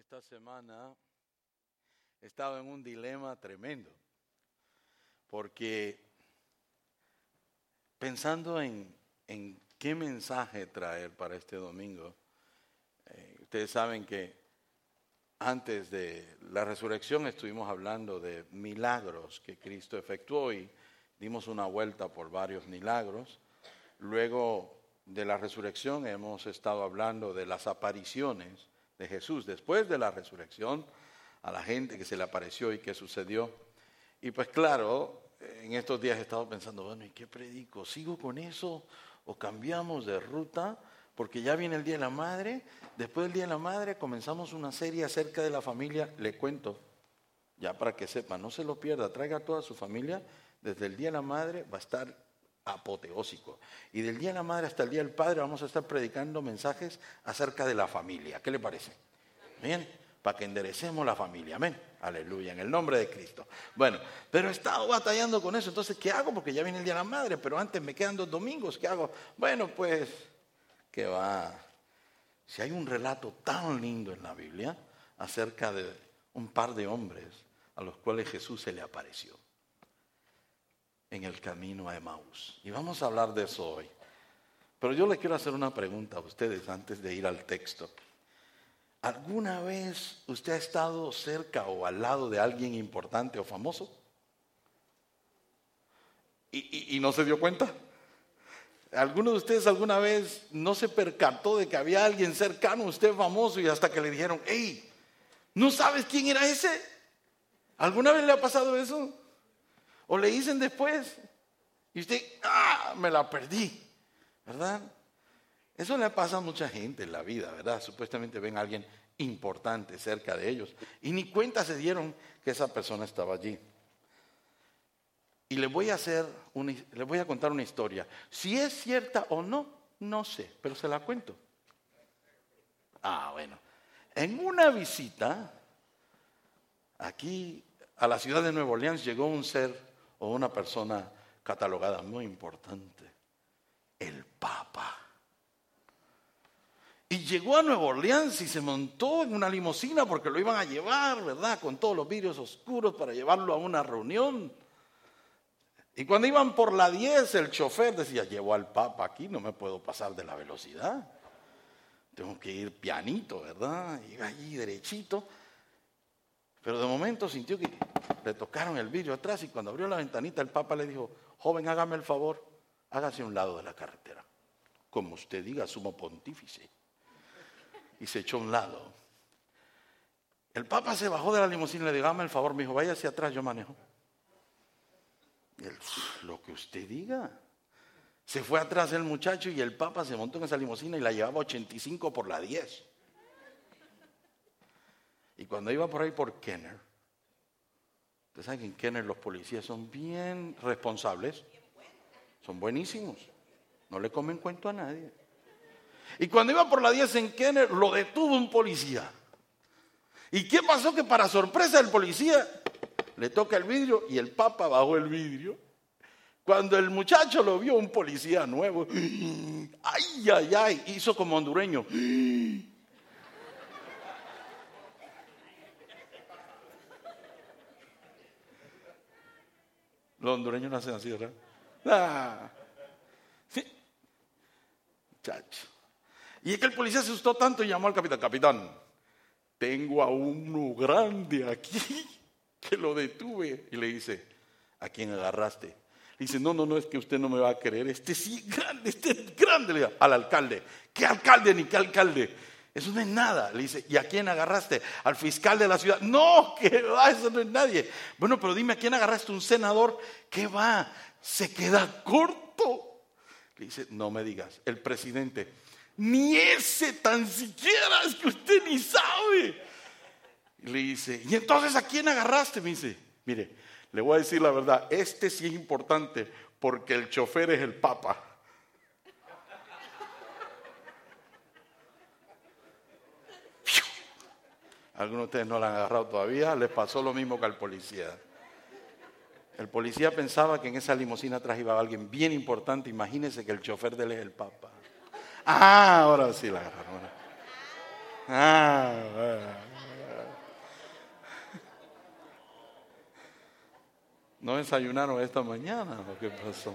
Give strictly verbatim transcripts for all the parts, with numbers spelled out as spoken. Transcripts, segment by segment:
esta semana he estado en un dilema tremendo, porque pensando en, en qué mensaje traer para este domingo, eh, ustedes saben que antes de la resurrección estuvimos hablando de milagros que Cristo efectuó y dimos una vuelta por varios milagros. Luego de la resurrección hemos estado hablando de las apariciones de Jesús después de la resurrección a la gente que se le apareció y qué sucedió. Y pues claro, en estos días he estado pensando, bueno, ¿y qué predico? ¿Sigo con eso o cambiamos de ruta? Porque ya viene el Día de la Madre. Después del Día de la Madre comenzamos una serie acerca de la familia. Le cuento, ya para que sepa, no se lo pierda, traiga a toda su familia. Desde el Día de la Madre va a estar apoteósico. Y del Día de la Madre hasta el Día del Padre vamos a estar predicando mensajes acerca de la familia. ¿Qué le parece? Bien, para que enderecemos la familia. Amén. Aleluya, en el nombre de Cristo. Bueno, pero he estado batallando con eso. Entonces, ¿qué hago? Porque ya viene el Día de la Madre, pero antes me quedan dos domingos. ¿Qué hago? Bueno, pues, ¿qué va? Si hay un relato tan lindo en la Biblia acerca de un par de hombres a los cuales Jesús se le apareció en el camino a Emaús. Y vamos a hablar de eso hoy. Pero yo le quiero hacer una pregunta a ustedes antes de ir al texto. ¿Alguna vez usted ha estado cerca o al lado de alguien importante o famoso? ¿Y, y, y no se dio cuenta? ¿Alguno de ustedes alguna vez no se percató de que había alguien cercano a usted famoso y hasta que le dijeron, hey, ¿no sabes quién era ese? ¿Alguna vez le ha pasado eso? O le dicen después y usted, ah, me la perdí, ¿verdad? Eso le pasa a mucha gente en la vida, ¿verdad? Supuestamente ven a alguien importante cerca de ellos y ni cuenta se dieron que esa persona estaba allí. Y les voy a hacer, una, les voy a contar una historia. Si es cierta o no, no sé, pero se la cuento. Ah, bueno. En una visita aquí a la ciudad de Nueva Orleans llegó un ser o una persona catalogada muy importante, el Papa. Y llegó a Nueva Orleans y se montó en una limusina porque lo iban a llevar, ¿verdad? Con todos los vidrios oscuros para llevarlo a una reunión. Y cuando iban por la diez, el chofer decía, llevo al Papa aquí, no me puedo pasar de la velocidad. Tengo que ir pianito, ¿verdad? Y allí derechito. Pero de momento sintió que le tocaron el vidrio atrás y cuando abrió la ventanita el Papa le dijo, joven, hágame el favor, hágase a un lado de la carretera. Como usted diga, sumo pontífice. Y se echó a un lado. El Papa se bajó de la limusina y le dijo, hágame el favor, me dijo, vaya hacia atrás, yo manejo. Y él, lo que usted diga. Se fue atrás el muchacho y el Papa se montó en esa limusina y la llevaba ochenta y cinco por la diez. Y cuando iba por ahí por Kenner, ustedes saben que en Kenner los policías son bien responsables, son buenísimos, no le comen cuento a nadie. Y cuando iba por la diez en Kenner, lo detuvo un policía. ¿Y qué pasó? Que para sorpresa del policía, le toca el vidrio y el Papa bajó el vidrio. Cuando el muchacho lo vio, un policía nuevo, ay, ay, ay, hizo como hondureño. Los hondureños no hacen así, ¿verdad? Ah, sí. Muchacho. Y es que el policía se asustó tanto y llamó al capitán. Capitán, tengo a uno grande aquí que lo detuve. Y le dice, ¿a quién agarraste? Le dice, no, no, no, es que usted no me va a creer. Este sí es grande, este es grande. Le dice, al alcalde. ¿Qué alcalde ni qué alcalde? Eso no es nada. Le dice, ¿y a quién agarraste? Al fiscal de la ciudad. No, que va, eso no es nadie. Bueno, pero dime, ¿a quién agarraste? Un senador. ¿Qué va? Se queda corto. Le dice, no me digas, el presidente. Ni ese tan siquiera, es que usted ni sabe. Y le dice, ¿y entonces a quién agarraste? Me dice, mire, le voy a decir la verdad, este sí es importante porque el chofer es el Papa. Algunos de ustedes no lo han agarrado todavía, les pasó lo mismo que al policía. El policía pensaba que en esa limusina atrás iba alguien bien importante, imagínense que el chofer de él es el Papa. Ah, ahora sí la agarraron. Ah, No desayunaron esta mañana, ¿o qué pasó?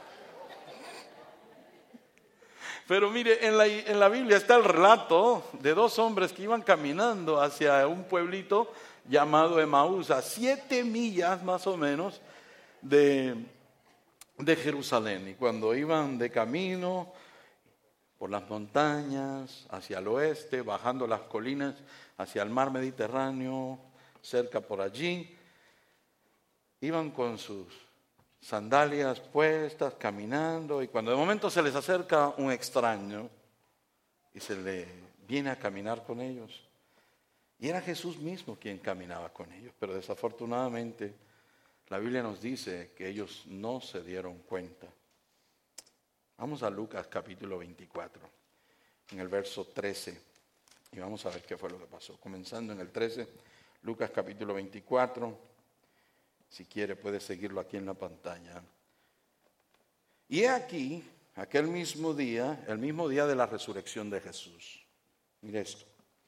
Pero mire, en la, en la Biblia está el relato de dos hombres que iban caminando hacia un pueblito llamado Emaús, a siete millas más o menos de, de Jerusalén. Y cuando iban de camino por las montañas, hacia el oeste, bajando las colinas, hacia el mar Mediterráneo, cerca por allí, iban con sus sandalias puestas, caminando, y cuando de momento se les acerca un extraño y se le viene a caminar con ellos. Y era Jesús mismo quien caminaba con ellos, pero desafortunadamente la Biblia nos dice que ellos no se dieron cuenta. Vamos a Lucas capítulo veinticuatro, en el verso trece, y vamos a ver qué fue lo que pasó. Comenzando en el trece, Lucas capítulo veinticuatro. Si quiere puede seguirlo aquí en la pantalla. Y he aquí, aquel mismo día, el mismo día de la resurrección de Jesús. Mire esto.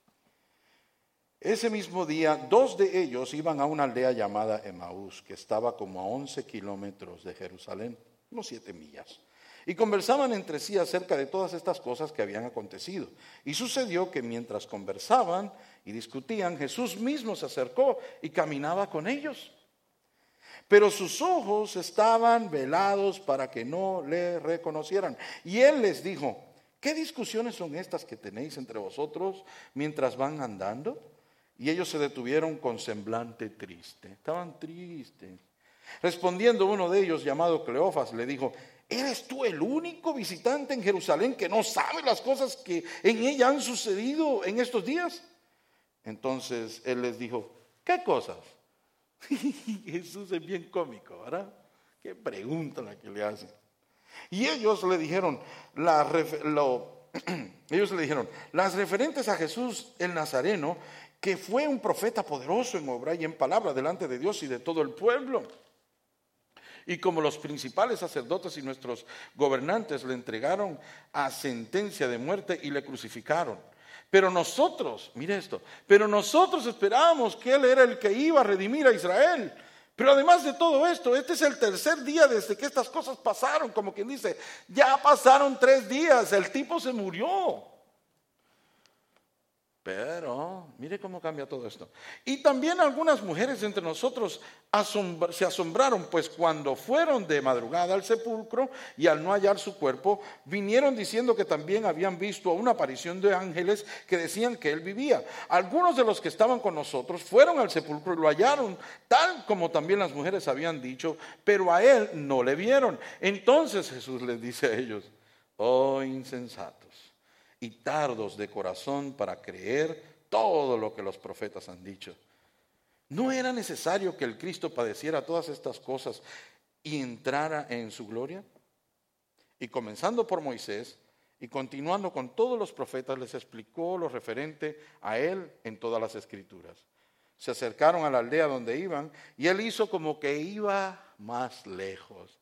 Ese mismo día, dos de ellos iban a una aldea llamada Emaús, que estaba como a once kilómetros de Jerusalén, unos siete millas. Y conversaban entre sí acerca de todas estas cosas que habían acontecido. Y sucedió que mientras conversaban y discutían, Jesús mismo se acercó y caminaba con ellos. Pero sus ojos estaban velados para que no le reconocieran. Y él les dijo, ¿qué discusiones son estas que tenéis entre vosotros mientras van andando? Y ellos se detuvieron con semblante triste. Estaban tristes. Respondiendo uno de ellos, llamado Cleofas, le dijo, ¿eres tú el único visitante en Jerusalén que no sabe las cosas que en ella han sucedido en estos días? Entonces él les dijo, ¿qué cosas? Jesús es bien cómico, ¿verdad? Qué pregunta la que le hacen. Y ellos le dijeron, la, lo, ellos le dijeron, las referentes a Jesús el Nazareno, que fue un profeta poderoso en obra y en palabra delante de Dios y de todo el pueblo. Y como los principales sacerdotes y nuestros gobernantes le entregaron a sentencia de muerte y le crucificaron. Pero nosotros, mire esto, pero nosotros esperábamos que Él era el que iba a redimir a Israel. Pero además de todo esto, este es el tercer día desde que estas cosas pasaron, como quien dice, ya pasaron tres días, el tipo se murió. Pero, mire cómo cambia todo esto. Y también algunas mujeres entre nosotros asombra, se asombraron, pues cuando fueron de madrugada al sepulcro y al no hallar su cuerpo, vinieron diciendo que también habían visto una aparición de ángeles que decían que él vivía. Algunos de los que estaban con nosotros fueron al sepulcro y lo hallaron, tal como también las mujeres habían dicho, pero a él no le vieron. Entonces Jesús les dice a ellos, oh insensatos y tardos de corazón para creer todo lo que los profetas han dicho. ¿No era necesario que el Cristo padeciera todas estas cosas y entrara en su gloria? Y comenzando por Moisés y continuando con todos los profetas, les explicó lo referente a él en todas las escrituras. Se acercaron a la aldea donde iban y él hizo como que iba más lejos.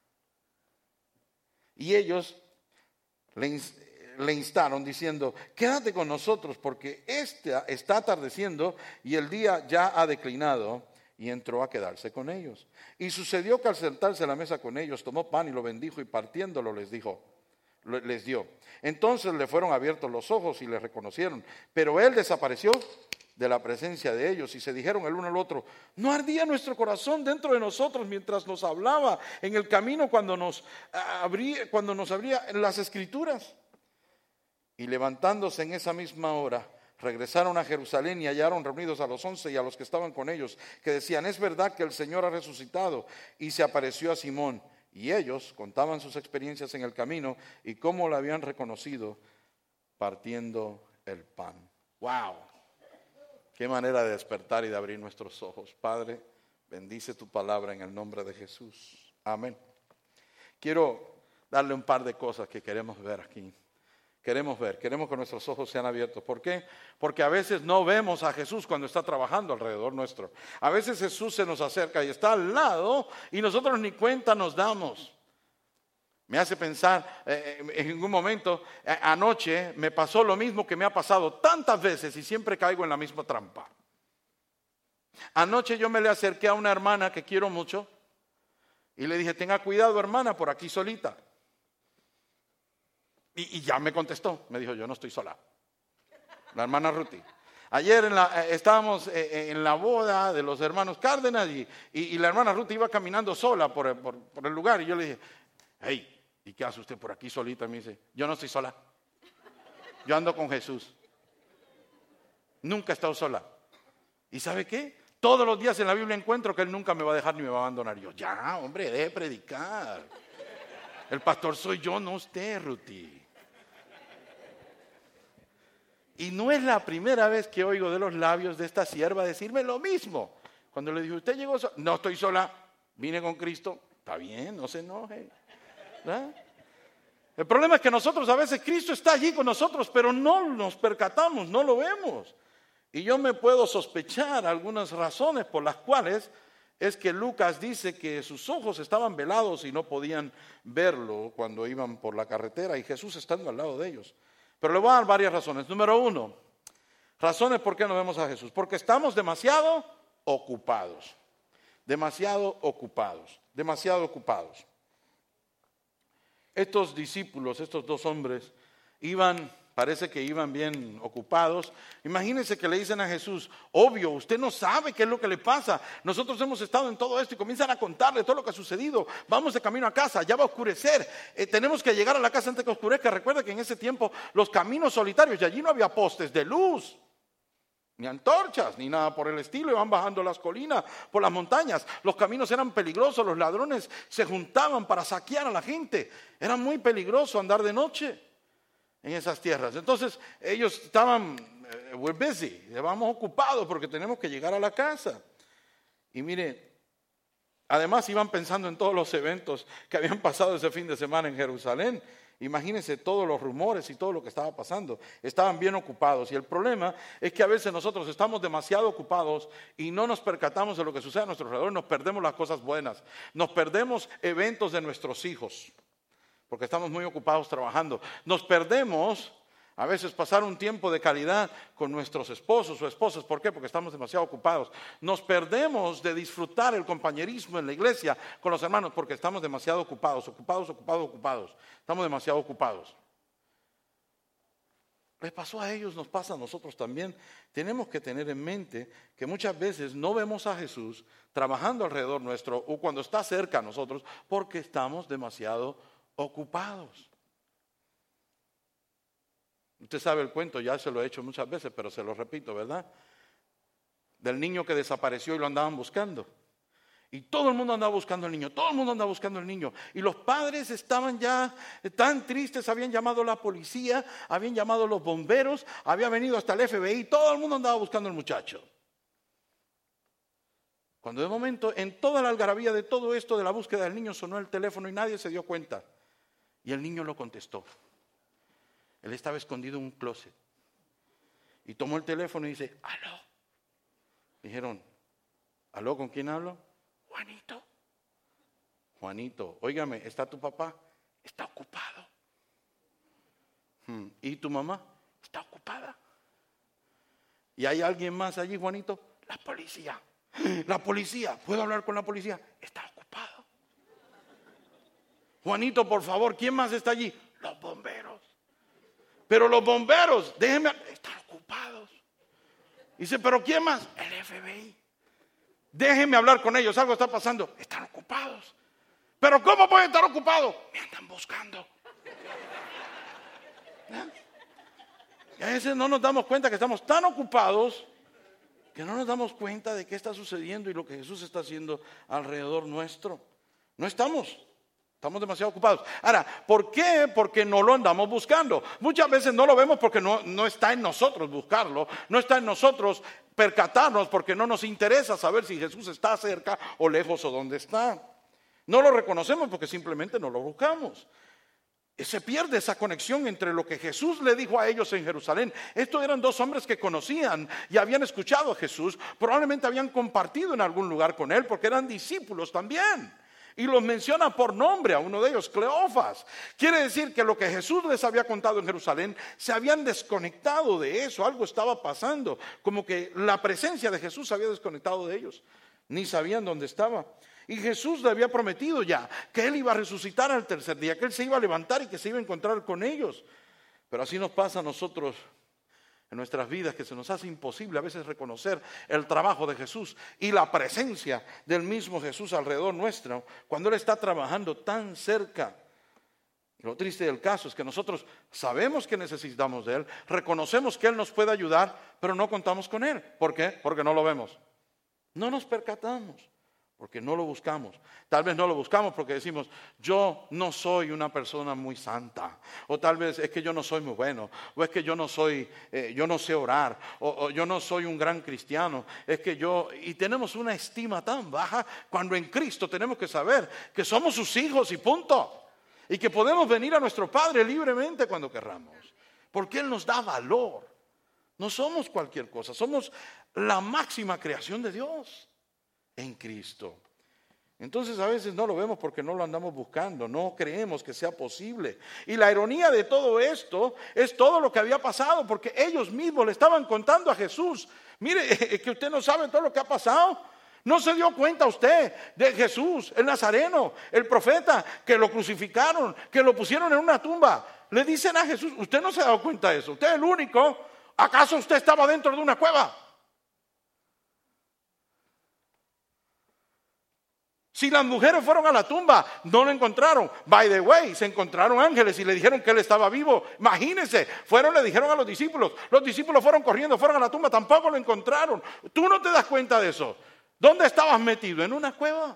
Y ellos le le instaron diciendo, quédate con nosotros porque este está atardeciendo y el día ya ha declinado, y entró a quedarse con ellos. Y sucedió que al sentarse a la mesa con ellos, tomó pan y lo bendijo y partiéndolo les dijo, les dio. Entonces le fueron abiertos los ojos y le reconocieron, pero él desapareció de la presencia de ellos y se dijeron el uno al otro, ¿no ardía nuestro corazón dentro de nosotros mientras nos hablaba en el camino cuando nos abría, cuando nos abría las escrituras? Y levantándose en esa misma hora, regresaron a Jerusalén y hallaron reunidos a los once y a los que estaban con ellos, que decían, es verdad que el Señor ha resucitado, y se apareció a Simón. Y ellos contaban sus experiencias en el camino y cómo lo habían reconocido partiendo el pan. ¡Wow! Qué manera de despertar y de abrir nuestros ojos. Padre, bendice tu palabra en el nombre de Jesús. Amén. Quiero darle un par de cosas que queremos ver aquí. Queremos ver, queremos que nuestros ojos sean abiertos. ¿Por qué? Porque a veces no vemos a Jesús cuando está trabajando alrededor nuestro. A veces Jesús se nos acerca y está al lado y nosotros ni cuenta nos damos. Me hace pensar, eh, en un momento, eh, anoche me pasó lo mismo que me ha pasado tantas veces y siempre caigo en la misma trampa. Anoche yo me le acerqué a una hermana que quiero mucho Y le dije, tenga cuidado, hermana, por aquí solita. Y, y ya me contestó, me dijo, yo no estoy sola. La hermana Ruti. Ayer en la, eh, estábamos eh, en la boda de los hermanos Cárdenas y, y, y la hermana Ruti iba caminando sola por, por, por el lugar. Y yo le dije, hey, ¿y qué hace usted por aquí solita? Me dice, yo no estoy sola. Yo ando con Jesús. Nunca he estado sola. ¿Y sabe qué? Todos los días en la Biblia encuentro que Él nunca me va a dejar ni me va a abandonar. Y yo, ya, hombre, deje de predicar. El pastor soy yo, no usted, Ruti. Y no es la primera vez que oigo de los labios de esta sierva decirme lo mismo. Cuando le dije, ¿usted llegó sola? No estoy sola, vine con Cristo. Está bien, no se enoje. ¿verdad? El problema es que nosotros a veces, Cristo está allí con nosotros, pero no nos percatamos, no lo vemos. Y yo me puedo sospechar algunas razones por las cuales es que Lucas dice que sus ojos estaban velados y no podían verlo cuando iban por la carretera y Jesús estando al lado de ellos. Pero le voy a dar varias razones. Número uno, razones por qué no vemos a Jesús. Porque estamos demasiado ocupados. Demasiado ocupados. Demasiado ocupados. Estos discípulos, estos dos hombres, iban, parece que iban bien ocupados. Imagínense que le dicen a Jesús, obvio, usted no sabe qué es lo que le pasa. Nosotros hemos estado en todo esto y comienzan a contarle todo lo que ha sucedido. Vamos de camino a casa, ya va a oscurecer. Eh, tenemos que llegar a la casa antes que oscurezca. Recuerda que en ese tiempo los caminos solitarios y allí no había postes de luz, ni antorchas, ni nada por el estilo. Iban bajando las colinas, por las montañas. Los caminos eran peligrosos, los ladrones se juntaban para saquear a la gente. Era muy peligroso andar de noche en esas tierras. Entonces ellos estaban, uh, we're busy, vamos ocupados porque tenemos que llegar a la casa. Y mire, además iban pensando en todos los eventos que habían pasado ese fin de semana en Jerusalén. Imagínense todos los rumores y todo lo que estaba pasando. Estaban bien ocupados. Y el problema es que a veces nosotros estamos demasiado ocupados y no nos percatamos de lo que sucede a nuestro alrededor. Nos perdemos las cosas buenas. Nos perdemos eventos de nuestros hijos porque estamos muy ocupados trabajando. Nos perdemos a veces pasar un tiempo de calidad con nuestros esposos o esposas. ¿Por qué? Porque estamos demasiado ocupados. Nos perdemos de disfrutar el compañerismo en la iglesia con los hermanos porque estamos demasiado ocupados, ocupados, ocupados, ocupados. Estamos demasiado ocupados. Les pasó a ellos, nos pasa a nosotros también. Tenemos que tener en mente que muchas veces no vemos a Jesús trabajando alrededor nuestro o cuando está cerca a nosotros porque estamos demasiado ocupados. Usted sabe el cuento, ya se lo he hecho muchas veces, pero se lo repito, ¿verdad? Del niño que desapareció y lo andaban buscando. Y todo el mundo andaba buscando al niño, todo el mundo andaba buscando al niño. Y los padres estaban ya tan tristes, habían llamado a la policía, habían llamado a los bomberos, había venido hasta el F B I, todo el mundo andaba buscando al muchacho. Cuando de momento, en toda la algarabía de todo esto de la búsqueda del niño, sonó el teléfono y nadie se dio cuenta. Y el niño lo contestó. Él estaba escondido en un closet. Y tomó el teléfono y dice, aló. Dijeron, aló, ¿con quién hablo? Juanito. Juanito, óigame, ¿está tu papá? Está ocupado. Hmm. ¿Y tu mamá? Está ocupada. ¿Y hay alguien más allí, Juanito? La policía. La policía, ¿puedo hablar con la policía? Está ocupado. Juanito, por favor, ¿quién más está allí? Los bomberos. Pero los bomberos, déjenme, están ocupados. Dice, ¿pero quién más? El F B I. Déjenme hablar con ellos, algo está pasando. Están ocupados. ¿Pero cómo pueden estar ocupados? Me andan buscando. ¿Eh? Y a veces no nos damos cuenta que estamos tan ocupados que no nos damos cuenta de qué está sucediendo y lo que Jesús está haciendo alrededor nuestro. No estamos. Estamos demasiado ocupados. Ahora, ¿por qué? Porque no lo andamos buscando. Muchas veces no lo vemos porque no, no está en nosotros buscarlo. No está en nosotros percatarnos porque no nos interesa saber si Jesús está cerca o lejos o dónde está. No lo reconocemos porque simplemente no lo buscamos. Se pierde esa conexión entre lo que Jesús le dijo a ellos en Jerusalén. Estos eran dos hombres que conocían y habían escuchado a Jesús. Probablemente habían compartido en algún lugar con él porque eran discípulos también. Y los menciona por nombre a uno de ellos, Cleofas. Quiere decir que lo que Jesús les había contado en Jerusalén, se habían desconectado de eso, algo estaba pasando. Como que la presencia de Jesús se había desconectado de ellos, ni sabían dónde estaba. Y Jesús le había prometido ya que Él iba a resucitar al tercer día, que Él se iba a levantar y que se iba a encontrar con ellos. Pero así nos pasa a nosotros en nuestras vidas, que se nos hace imposible a veces reconocer el trabajo de Jesús y la presencia del mismo Jesús alrededor nuestro, cuando Él está trabajando tan cerca. Lo triste del caso es que nosotros sabemos que necesitamos de Él, reconocemos que Él nos puede ayudar, pero no contamos con Él. ¿Por qué? Porque no lo vemos. No nos percatamos, porque no lo buscamos. Tal vez no lo buscamos porque decimos, yo no soy una persona muy santa. O tal vez es que yo no soy muy bueno. O es que yo no soy, eh, yo no sé orar. O, o yo no soy un gran cristiano. Es que yo, y tenemos una estima tan baja, cuando en Cristo tenemos que saber que somos sus hijos y punto. Y que podemos venir a nuestro Padre libremente cuando querramos. Porque Él nos da valor. No somos cualquier cosa, somos la máxima creación de Dios en Cristo. Entonces a veces no lo vemos porque no lo andamos buscando, no creemos que sea posible. Y la ironía de todo esto es todo lo que había pasado, porque ellos mismos le estaban contando a Jesús, mire, es que usted no sabe todo lo que ha pasado. ¿No se dio cuenta usted de Jesús, el Nazareno, el profeta, que lo crucificaron, que lo pusieron en una tumba? Le dicen a Jesús, usted no se ha dado cuenta de eso, usted es el único. ¿Acaso usted estaba dentro de una cueva? Si las mujeres fueron a la tumba, no lo encontraron. By the way, se encontraron ángeles y le dijeron que él estaba vivo. Imagínense, fueron, le dijeron a los discípulos. Los discípulos fueron corriendo, fueron a la tumba, tampoco lo encontraron. Tú no te das cuenta de eso. ¿Dónde estabas metido? ¿En una cueva?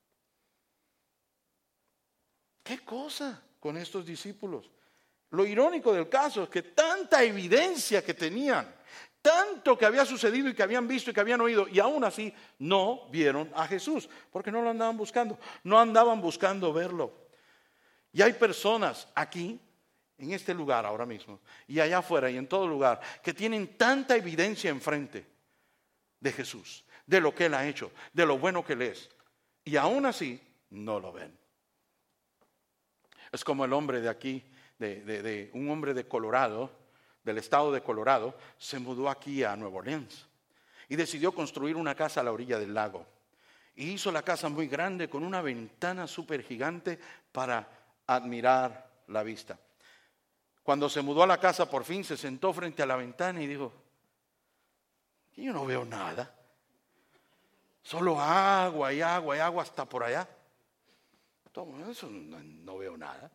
¿Qué cosa con estos discípulos? Lo irónico del caso es que tanta evidencia que tenían, tanto que había sucedido y que habían visto y que habían oído, y aún así no vieron a Jesús, porque no lo andaban buscando, no andaban buscando verlo. Y hay personas aquí, en este lugar ahora mismo, y allá afuera y en todo lugar, que tienen tanta evidencia enfrente de Jesús, de lo que Él ha hecho, de lo bueno que Él es, y aún así no lo ven. Es como el hombre de aquí, de, de, de un hombre de Colorado, del estado de Colorado, se mudó aquí a Nueva Orleans y decidió construir una casa a la orilla del lago. Y hizo la casa muy grande con una ventana súper gigante para admirar la vista. Cuando se mudó a la casa, por fin se sentó frente a la ventana y dijo, yo no veo nada. Solo agua y agua y agua hasta por allá. Todo eso no, no veo nada.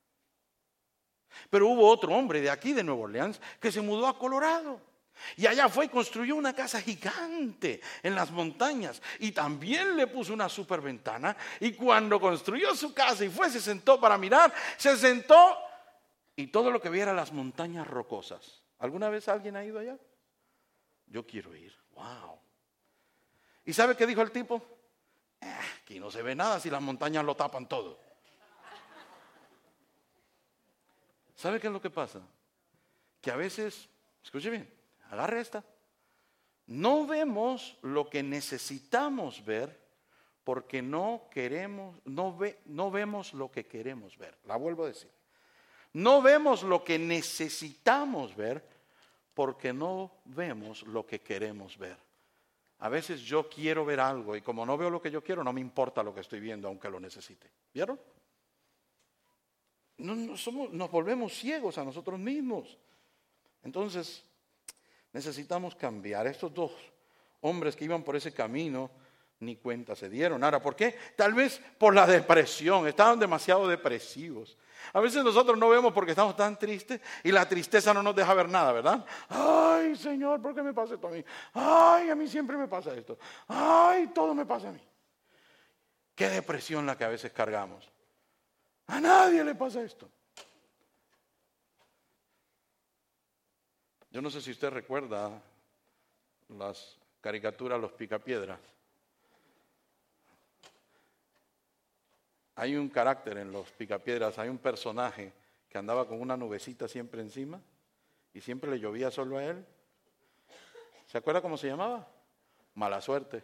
Pero hubo otro hombre de aquí, de Nueva Orleans, que se mudó a Colorado. Y allá fue y construyó una casa gigante en las montañas. Y también le puso una super ventana. Y cuando construyó su casa y fue, se sentó para mirar, se sentó y todo lo que viera las montañas rocosas. ¿Alguna vez alguien ha ido allá? Yo quiero ir. Wow. ¿Y sabe qué dijo el tipo? Eh, aquí no se ve nada si las montañas lo tapan todo. ¿Sabe qué es lo que pasa? Que a veces, escuche bien, agarre esta. No vemos lo que necesitamos ver porque no queremos, no, ve, no vemos lo que queremos ver. La vuelvo a decir. No vemos lo que necesitamos ver porque no vemos lo que queremos ver. A veces yo quiero ver algo y como no veo lo que yo quiero, no me importa lo que estoy viendo aunque lo necesite. ¿Vieron? No, no somos, nos volvemos ciegos a nosotros mismos. Entonces, necesitamos cambiar. Estos dos hombres que iban por ese camino, ni cuenta se dieron. Ahora, ¿por qué? Tal vez por la depresión, estaban demasiado depresivos. A veces nosotros no vemos porque estamos tan tristes y la tristeza no nos deja ver nada, ¿verdad? Ay, Señor, ¿por qué me pasa esto a mí? Ay, a mí siempre me pasa esto. Ay, todo me pasa a mí. Qué depresión la que a veces cargamos. A nadie le pasa esto. Yo no sé si usted recuerda las caricaturas Los Picapiedras. Hay un carácter en Los Picapiedras, hay un personaje que andaba con una nubecita siempre encima y siempre le llovía solo a él. ¿Se acuerda cómo se llamaba? Mala Suerte.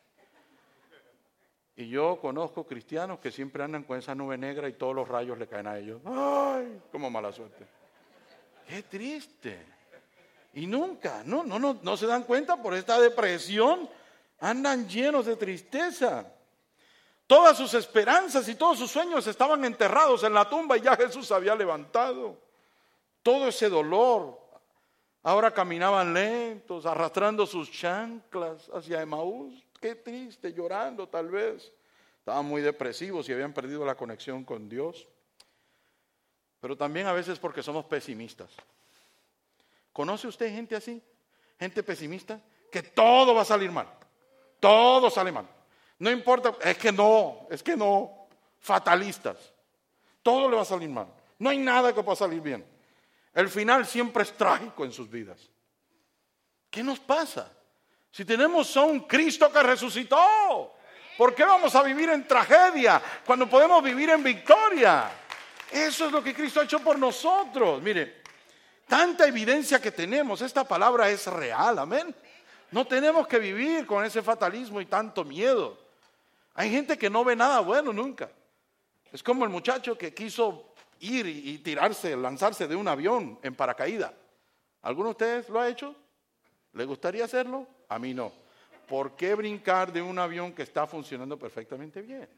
Y yo conozco cristianos que siempre andan con esa nube negra y todos los rayos le caen a ellos. ¡Ay! Como mala suerte. ¡Qué triste! Y nunca, no, no, no, no se dan cuenta por esta depresión. Andan llenos de tristeza. Todas sus esperanzas y todos sus sueños estaban enterrados en la tumba y ya Jesús había levantado. Todo ese dolor. Ahora caminaban lentos, arrastrando sus chanclas hacia Emaús. Qué triste, llorando tal vez. Estaban muy depresivos y habían perdido la conexión con Dios. Pero también a veces porque somos pesimistas. ¿Conoce usted gente así? Gente pesimista, que todo va a salir mal. Todo sale mal. No importa, es que no, es que no. Fatalistas. Todo le va a salir mal. No hay nada que pueda salir bien. El final siempre es trágico en sus vidas. ¿Qué nos pasa? Si tenemos a un Cristo que resucitó, ¿por qué vamos a vivir en tragedia cuando podemos vivir en victoria? Eso es lo que Cristo ha hecho por nosotros. Mire, tanta evidencia que tenemos, esta palabra es real, amén. No tenemos que vivir con ese fatalismo y tanto miedo. Hay gente que no ve nada bueno nunca. Es como el muchacho que quiso ir y, y tirarse, lanzarse de un avión en paracaídas. ¿Alguno de ustedes lo ha hecho? ¿Le gustaría hacerlo? A mí no. ¿Por qué brincar de un avión que está funcionando perfectamente bien?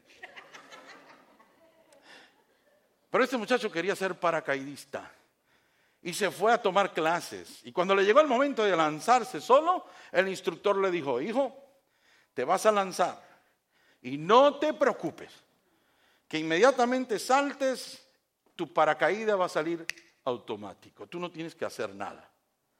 Pero este muchacho quería ser paracaidista y se fue a tomar clases. Y cuando le llegó el momento de lanzarse solo, el instructor le dijo: hijo, te vas a lanzar y no te preocupes, que inmediatamente saltes, tu paracaídas va a salir automático. Tú no tienes que hacer nada.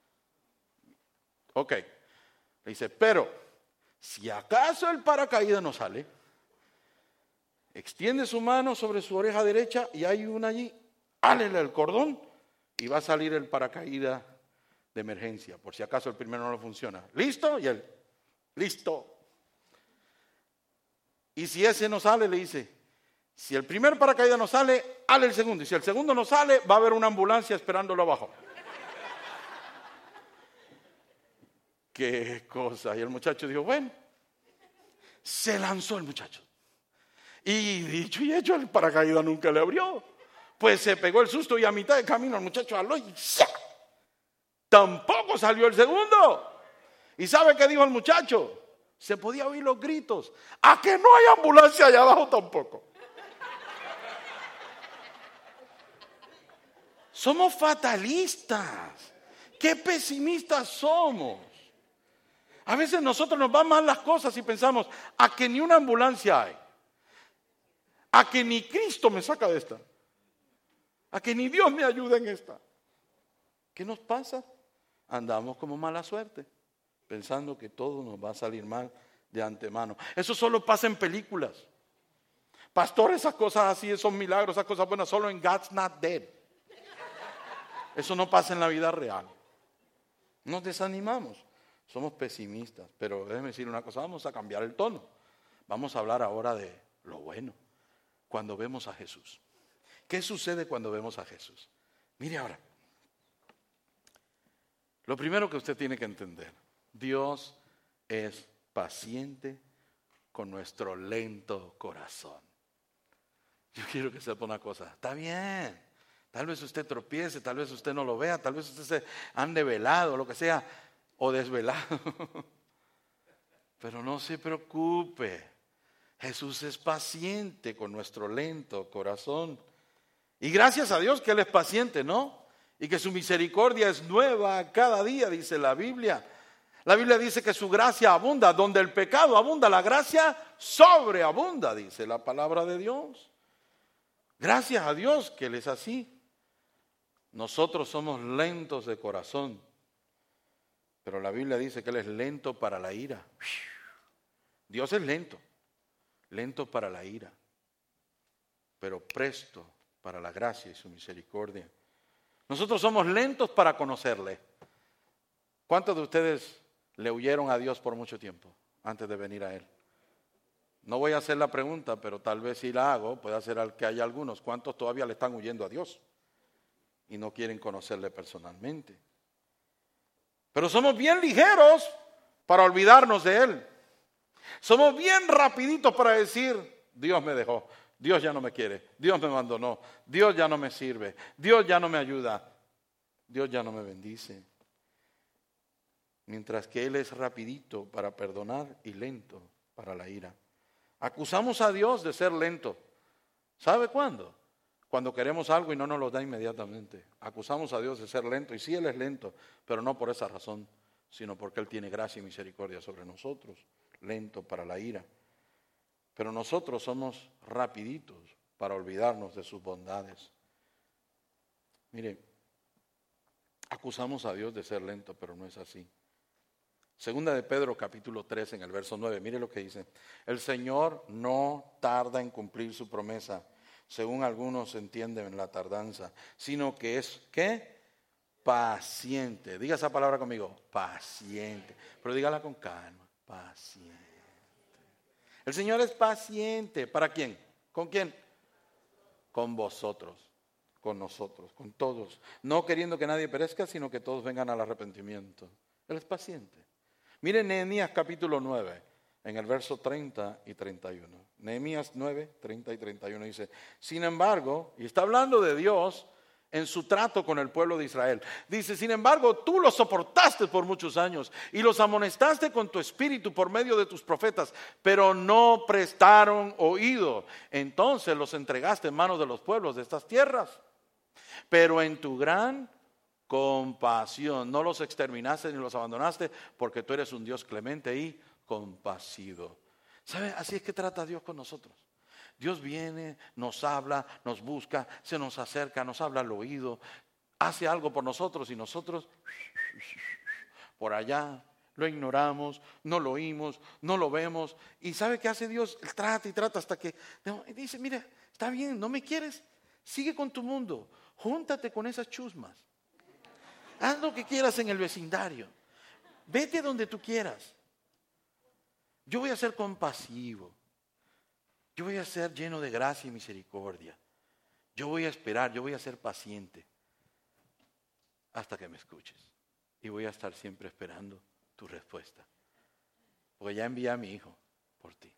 Ok. Le dice, pero si acaso el paracaídas no sale, extiende su mano sobre su oreja derecha y hay una allí, álele el cordón y va a salir el paracaídas de emergencia, por si acaso el primero no funciona. ¿Listo? Y él, listo. Y si ese no sale, le dice, si el primer paracaídas no sale, hale el segundo. Y si el segundo no sale, va a haber una ambulancia esperándolo abajo. Qué cosa. Y el muchacho dijo, bueno, se lanzó el muchacho. Y dicho y hecho, el paracaídas nunca le abrió. Pues se pegó el susto y a mitad de camino el muchacho aló y ¡sa! Tampoco salió el segundo. ¿Y sabe qué dijo el muchacho? Se podía oír los gritos. ¿A que no hay ambulancia allá abajo tampoco? Somos fatalistas. Qué pesimistas somos. A veces nosotros nos van mal las cosas y pensamos, a que ni una ambulancia hay. A que ni Cristo me saca de esta. A que ni Dios me ayuda en esta. ¿Qué nos pasa? Andamos como mala suerte, pensando que todo nos va a salir mal de antemano. Eso solo pasa en películas. Pastor, esas cosas así, esos milagros, esas cosas buenas, solo en God's Not Dead. Eso no pasa en la vida real. Nos desanimamos, somos pesimistas. Pero déjeme decir una cosa, vamos a cambiar el tono. Vamos a hablar ahora de lo bueno. Cuando vemos a Jesús. ¿Qué sucede cuando vemos a Jesús? Mire ahora. Lo primero que usted tiene que entender, Dios es paciente con nuestro lento corazón. Yo quiero que sepa una cosa, está bien, tal vez usted tropiece, tal vez usted no lo vea, tal vez usted se ande velado, lo que sea, o desvelado. Pero no se preocupe, Jesús es paciente con nuestro lento corazón. Y gracias a Dios que Él es paciente, ¿no? Y que su misericordia es nueva cada día, dice la Biblia. La Biblia dice que su gracia abunda. Donde el pecado abunda, la gracia sobreabunda, dice la palabra de Dios. Gracias a Dios que Él es así. Nosotros somos lentos de corazón. Pero la Biblia dice que Él es lento para la ira. Dios es lento. Lento para la ira. Pero presto para la gracia y su misericordia. Nosotros somos lentos para conocerle. ¿Cuántos de ustedes le huyeron a Dios por mucho tiempo antes de venir a Él? No voy a hacer la pregunta, pero tal vez si la hago, puede ser que haya algunos. ¿Cuántos todavía le están huyendo a Dios? Y no quieren conocerle personalmente. Pero somos bien ligeros para olvidarnos de Él. Somos bien rapiditos para decir, Dios me dejó. Dios ya no me quiere, Dios me abandonó, Dios ya no me sirve, Dios ya no me ayuda, Dios ya no me bendice. Mientras que Él es rapidito para perdonar y lento para la ira. Acusamos a Dios de ser lento. ¿Sabe cuándo? Cuando queremos algo y no nos lo da inmediatamente. Acusamos a Dios de ser lento. Y sí, Él es lento, pero no por esa razón, sino porque Él tiene gracia y misericordia sobre nosotros. Lento para la ira. Pero nosotros somos rapiditos para olvidarnos de sus bondades. Mire, acusamos a Dios de ser lento, pero no es así. Segunda de Pedro, capítulo tres, en el verso nueve, mire lo que dice. El Señor no tarda en cumplir su promesa, según algunos entienden en la tardanza, sino que es, ¿qué? Paciente. Diga esa palabra conmigo, paciente. Pero dígala con calma, paciente. El Señor es paciente. ¿Para quién? ¿Con quién? Con vosotros, con nosotros, con todos. No queriendo que nadie perezca, sino que todos vengan al arrepentimiento. Él es paciente. Miren Nehemías capítulo nueve, en el verso treinta y treinta y uno. Nehemías nueve, treinta y treinta y uno dice, sin embargo, y está hablando de Dios en su trato con el pueblo de Israel. Dice, sin embargo, tú los soportaste por muchos años y los amonestaste con tu espíritu por medio de tus profetas, pero no prestaron oído. Entonces los entregaste en manos de los pueblos de estas tierras. Pero en tu gran compasión no los exterminaste ni los abandonaste, porque tú eres un Dios clemente y compasivo. ¿Sabe? Así es que trata Dios con nosotros. Dios viene, nos habla, nos busca, se nos acerca, nos habla al oído, hace algo por nosotros y nosotros por allá lo ignoramos, no lo oímos, no lo vemos. ¿Y sabe qué hace Dios? Él trata y trata hasta que dice, mira, está bien, no me quieres, sigue con tu mundo, júntate con esas chusmas. Haz lo que quieras en el vecindario. Vete donde tú quieras. Yo voy a ser compasivo. Yo voy a ser lleno de gracia y misericordia. Yo voy a esperar, yo voy a ser paciente hasta que me escuches. Y voy a estar siempre esperando tu respuesta. Porque ya envié a mi hijo por ti.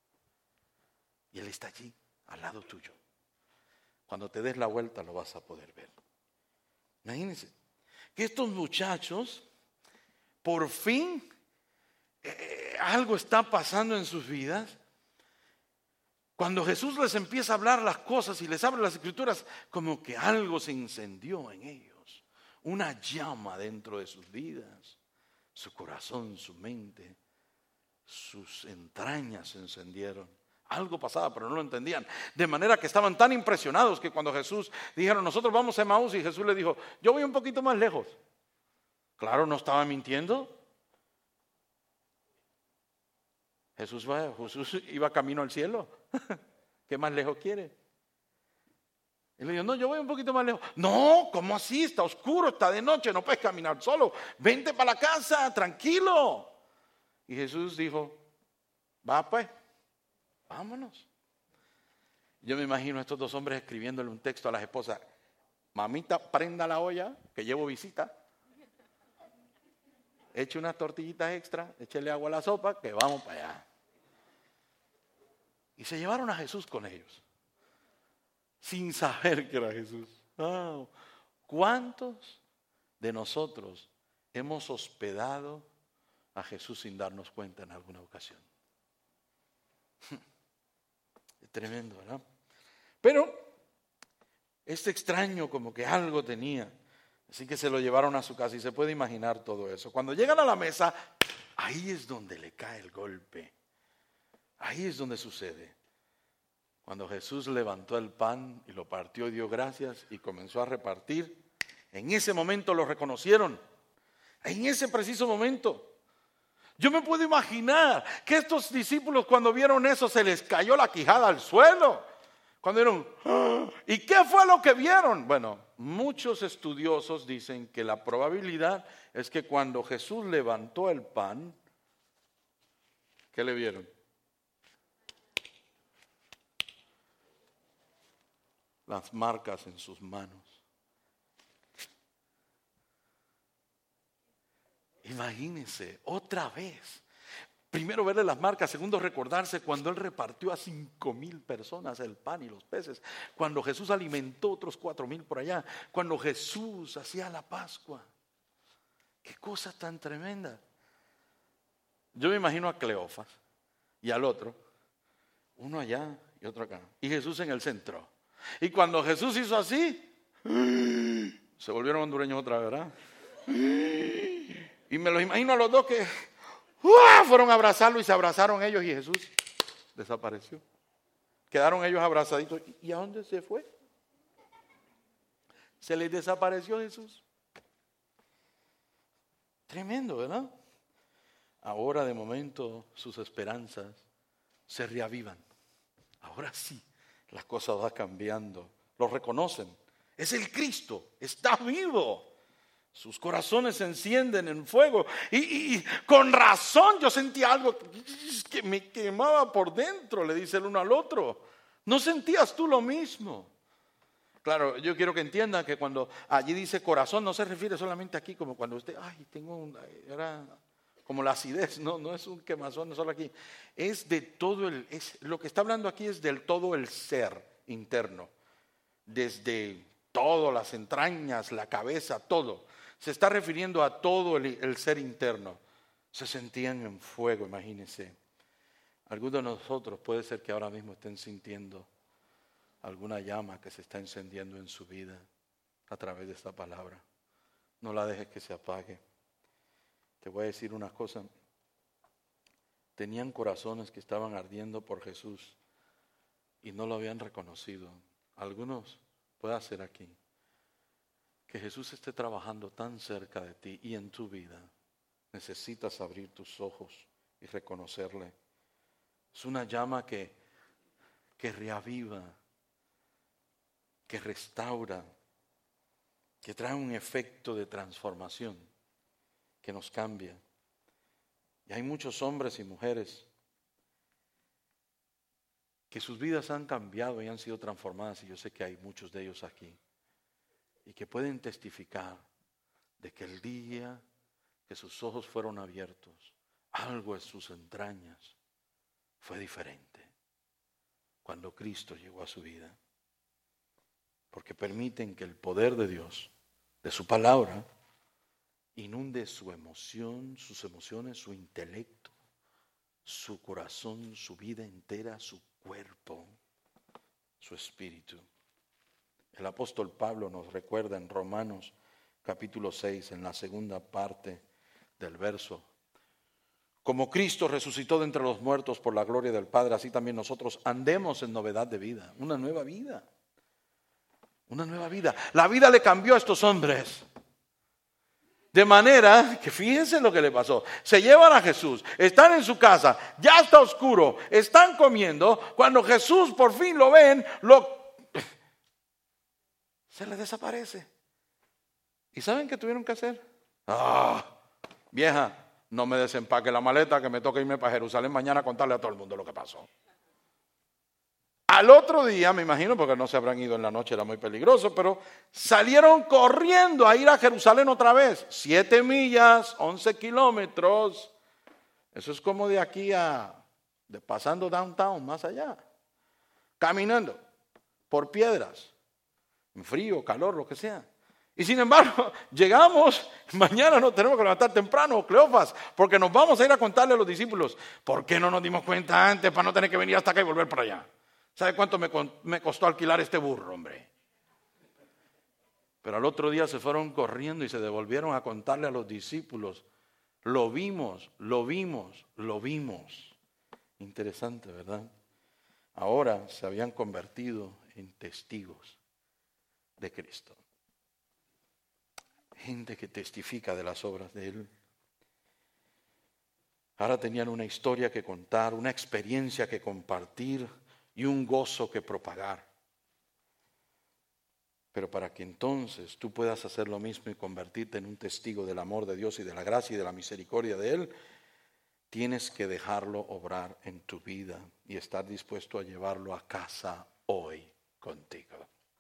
Y él está allí, al lado tuyo. Cuando te des la vuelta lo vas a poder ver. Imagínense que estos muchachos, por fin, eh, algo está pasando en sus vidas. Cuando Jesús les empieza a hablar las cosas y les abre las escrituras, como que algo se incendió en ellos. Una llama dentro de sus vidas, su corazón, su mente, sus entrañas se encendieron. Algo pasaba, pero no lo entendían. De manera que estaban tan impresionados que cuando Jesús dijeron, nosotros vamos a Emaús, y Jesús les dijo, yo voy un poquito más lejos. Claro, no estaba mintiendo. Jesús, va, Jesús iba camino al cielo. ¿Qué más lejos quiere? Él le dijo, no, yo voy un poquito más lejos. No, ¿cómo así? Está oscuro, está de noche, no puedes caminar solo. Vente para la casa, tranquilo. Y Jesús dijo, va pues, vámonos. Yo me imagino a estos dos hombres escribiéndole un texto a las esposas. Mamita, prenda la olla, que llevo visita. Eche unas tortillitas extra, échele agua a la sopa, que vamos para allá. Y se llevaron a Jesús con ellos, sin saber que era Jesús. Oh, ¿cuántos de nosotros hemos hospedado a Jesús sin darnos cuenta en alguna ocasión? Es tremendo, ¿verdad? Pero este extraño como que algo tenía. Así que se lo llevaron a su casa y se puede imaginar todo eso. Cuando llegan a la mesa, ahí es donde le cae el golpe. Ahí es donde sucede. Cuando Jesús levantó el pan y lo partió y dio gracias y comenzó a repartir, en ese momento lo reconocieron. En ese preciso momento. Yo me puedo imaginar que estos discípulos cuando vieron eso se les cayó la quijada al suelo. Cuando vieron, ¡ah! ¿Y qué fue lo que vieron? Bueno, muchos estudiosos dicen que la probabilidad es que cuando Jesús levantó el pan, ¿qué le vieron? Las marcas en sus manos. Imagínense, otra vez. Primero verle las marcas, segundo recordarse cuando Él repartió a cinco mil personas el pan y los peces, cuando Jesús alimentó otros cuatro mil por allá, cuando Jesús hacía la Pascua. Qué cosa tan tremenda. Yo me imagino a Cleofas y al otro Uno allá y otro acá. Y Jesús en el centro. Y cuando Jesús hizo así, se volvieron hondureños otra vez, ¿verdad? Y me los imagino a los dos que ¡uah! Fueron a abrazarlo y se abrazaron ellos y Jesús desapareció. Quedaron ellos abrazaditos. ¿Y a dónde se fue? Se les desapareció Jesús. Tremendo, ¿verdad? Ahora de momento sus esperanzas se reavivan. Ahora sí, las cosas van cambiando. Lo reconocen. Es el Cristo, está vivo. Sus corazones se encienden en fuego. Y, y, y con razón yo sentí algo que me quemaba por dentro, le dice el uno al otro. ¿No sentías tú lo mismo? Claro, yo quiero que entiendan que cuando allí dice corazón, no se refiere solamente aquí como cuando usted, ay, tengo un, era como la acidez, no, no es un quemazón, no solo aquí. Es de todo el, es, lo que está hablando aquí es del todo el ser interno. Desde todo, las entrañas, la cabeza, todo. Se está refiriendo a todo el, el ser interno. Se sentían en fuego, imagínense. Algunos de nosotros puede ser que ahora mismo estén sintiendo alguna llama que se está encendiendo en su vida a través de esta palabra. No la dejes que se apague. Te voy a decir una cosa. Tenían corazones que estaban ardiendo por Jesús y no lo habían reconocido. Algunos puede ser aquí que Jesús esté trabajando tan cerca de ti y en tu vida. Necesitas abrir tus ojos y reconocerle. Es una llama que, que reaviva, que restaura, que trae un efecto de transformación, que nos cambia. Y hay muchos hombres y mujeres que sus vidas han cambiado y han sido transformadas, y yo sé que hay muchos de ellos aquí, y que pueden testificar de que el día que sus ojos fueron abiertos, algo en sus entrañas fue diferente cuando Cristo llegó a su vida. Porque permiten que el poder de Dios, de su palabra, inunde su emoción, sus emociones, su intelecto, su corazón, su vida entera, su cuerpo, su espíritu. El apóstol Pablo nos recuerda en Romanos capítulo seis, en la segunda parte del verso: como Cristo resucitó de entre los muertos por la gloria del Padre, así también nosotros andemos en novedad de vida, una nueva vida. Una nueva vida. La vida le cambió a estos hombres. De manera que fíjense lo que le pasó. Se llevan a Jesús, están en su casa, ya está oscuro, están comiendo. Cuando Jesús por fin lo ven, lo... se les desaparece. ¿Y saben qué tuvieron que hacer? Ah, vieja, no me desempaque la maleta, que me toca irme para Jerusalén mañana a contarle a todo el mundo lo que pasó. Al otro día, me imagino, porque no se habrán ido en la noche, era muy peligroso, pero salieron corriendo a ir a Jerusalén otra vez. Siete millas, once kilómetros. Eso es como de aquí a, de pasando downtown, más allá. Caminando por piedras, en frío, calor, lo que sea. Y sin embargo, llegamos, mañana nos tenemos que levantar temprano, Cleofas, porque nos vamos a ir a contarle a los discípulos. ¿Por qué no nos dimos cuenta antes para no tener que venir hasta acá y volver para allá? ¿Sabe cuánto me, me costó alquilar este burro, hombre? Pero al otro día se fueron corriendo y se devolvieron a contarle a los discípulos. Lo vimos, lo vimos, lo vimos. Interesante, ¿verdad? Ahora se habían convertido en testigos de Cristo. Gente que testifica de las obras de Él. Ahora tenían una historia que contar, una experiencia que compartir y un gozo que propagar. Pero para que entonces tú puedas hacer lo mismo y convertirte en un testigo del amor de Dios y de la gracia y de la misericordia de Él, tienes que dejarlo obrar en tu vida y estar dispuesto a llevarlo a casa hoy contigo.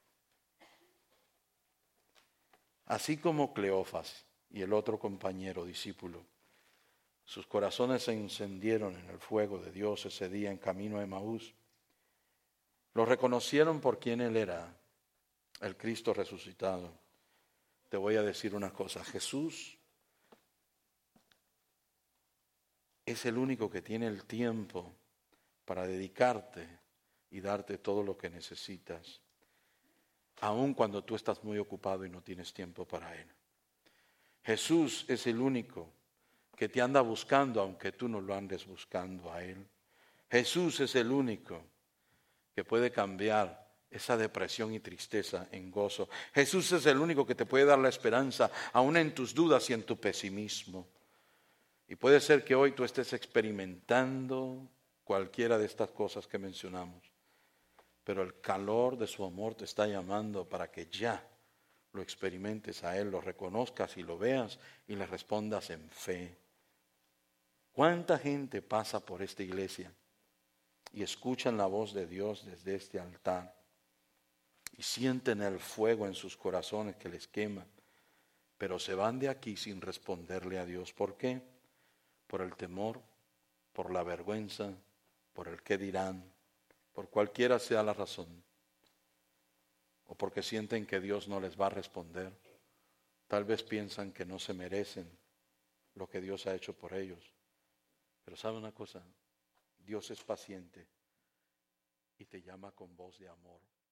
Así como Cleofas y el otro compañero discípulo, sus corazones se encendieron en el fuego de Dios ese día en camino a Emaús. Lo reconocieron por quien Él era, el Cristo resucitado. Te voy a decir una cosa, Jesús es el único que tiene el tiempo para dedicarte y darte todo lo que necesitas, aun cuando tú estás muy ocupado y no tienes tiempo para Él. Jesús es el único que te anda buscando, aunque tú no lo andes buscando a Él. Jesús es el único que puede cambiar esa depresión y tristeza en gozo. Jesús es el único que te puede dar la esperanza, aun en tus dudas y en tu pesimismo. Y puede ser que hoy tú estés experimentando cualquiera de estas cosas que mencionamos, pero el calor de su amor te está llamando para que ya lo experimentes a Él, lo reconozcas y lo veas y le respondas en fe. ¿Cuánta gente pasa por esta iglesia y escuchan la voz de Dios desde este altar y sienten el fuego en sus corazones que les quema, pero se van de aquí sin responderle a Dios? ¿Por qué? Por el temor, por la vergüenza, por el qué dirán, por cualquiera sea la razón, o porque sienten que Dios no les va a responder. Tal vez piensan que no se merecen lo que Dios ha hecho por ellos. Pero ¿sabe una cosa? Dios es paciente y te llama con voz de amor.